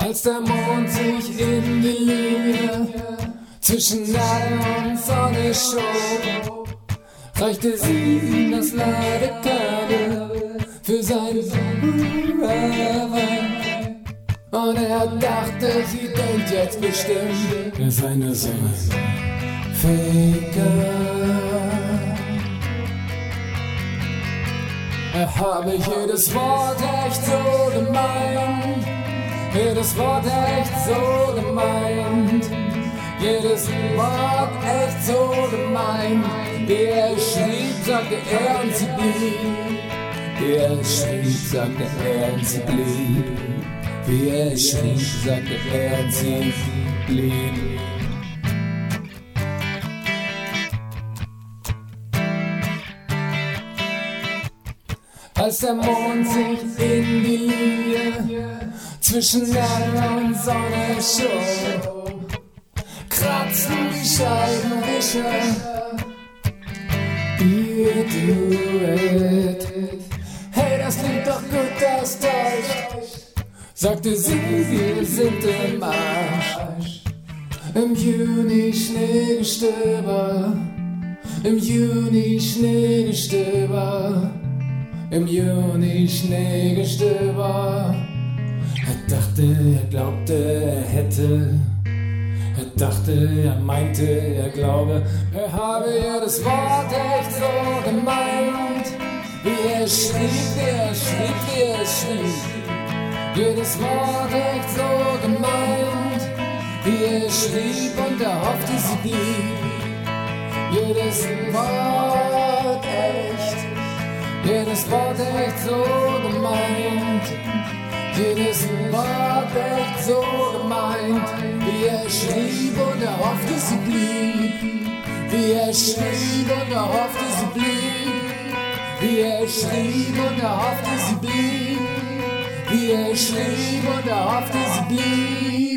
Als der Mond sich in die Linie zwischen Erde und Sonne schob, reichte sie ihm das Ladekabel für seine Huawei. Und er dachte, sie denkt jetzt bestimmt, er sei nur so ein Faker. Er habe jedes Wort echt so gemeint, jedes Wort echt so gemeint, jedes Wort echt so gemeint. Wie er schrieb, sagte er und sie blieb. Wie er schrieb, sagte er und sie blieb. Wie er schrieb, sagte er und sie blieb. Als der Mond sich in die Linie zwischen Erde und Sonne schob, kratzten die Scheibenwischer. You do it. Hey, das klingt doch gut, das täuscht, sagte sie, wir sind im Arsch. Im Juni Schneegestöber, im Juni Schneegestöber, im Juni Schneegestöber. Er dachte, er glaubte, er hätte. Er dachte, er meinte, er glaube, er habe jedes Wort echt so gemeint. Wie er schrieb, wie er schrieb, wie er schrieb. Jedes Wort echt so gemeint. Wie er schrieb und er hoffte, sie blieb. Jedes Wort echt. Jedes Wort echt so gemeint. Jedes Wort echt so gemeint. Wie er schrieb und er hoffte, sie blieb. Wie er schrieb und er hoffte, sie blieb. Wie er schrieb und er hoffte, sie blieb. Wie er schrieb und er hoffte, sie blieb.